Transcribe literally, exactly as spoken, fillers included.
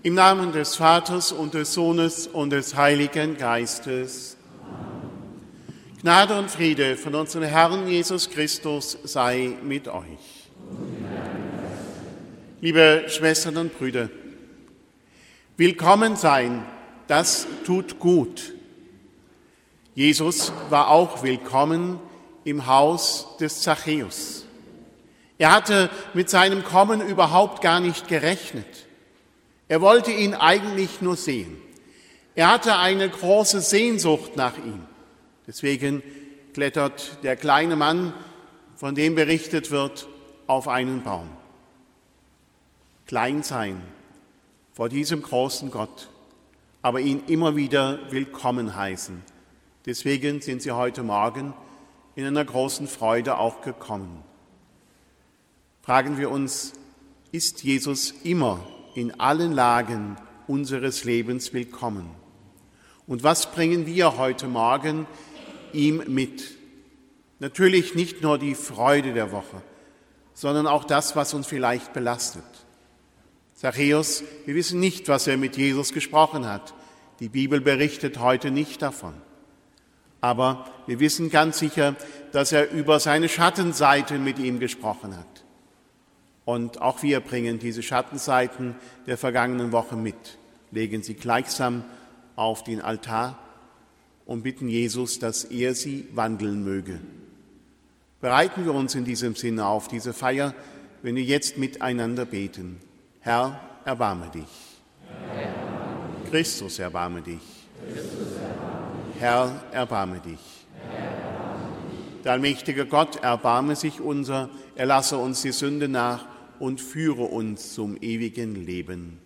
Im Namen des Vaters und des Sohnes und des Heiligen Geistes. Gnade und Friede von unserem Herrn Jesus Christus sei mit euch. Liebe Schwestern und Brüder, willkommen sein, das tut gut. Jesus war auch willkommen im Haus des Zachäus. Er hatte mit seinem Kommen überhaupt gar nicht gerechnet. Er wollte ihn eigentlich nur sehen. Er hatte eine große Sehnsucht nach ihm. Deswegen klettert der kleine Mann, von dem berichtet wird, auf einen Baum. Klein sein vor diesem großen Gott, aber ihn immer wieder willkommen heißen. Deswegen sind sie heute Morgen in einer großen Freude auch gekommen. Fragen wir uns, ist Jesus immer in allen Lagen unseres Lebens willkommen? Und was bringen wir heute Morgen ihm mit? Natürlich nicht nur die Freude der Woche, sondern auch das, was uns vielleicht belastet. Zachäus, wir wissen nicht, was er mit Jesus gesprochen hat. Die Bibel berichtet heute nicht davon. Aber wir wissen ganz sicher, dass er über seine Schattenseiten mit ihm gesprochen hat. Und auch wir bringen diese Schattenseiten der vergangenen Woche mit, legen sie gleichsam auf den Altar und bitten Jesus, dass er sie wandeln möge. Bereiten wir uns in diesem Sinne auf diese Feier, wenn wir jetzt miteinander beten. Herr, erbarme dich. Herr, erbarme dich. Christus, erbarme dich. Christus, erbarme dich. Herr, erbarme dich. Herr, erbarme dich. Der allmächtige Gott, erbarme sich unser, er lasse uns die Sünde nach und führe uns zum ewigen Leben.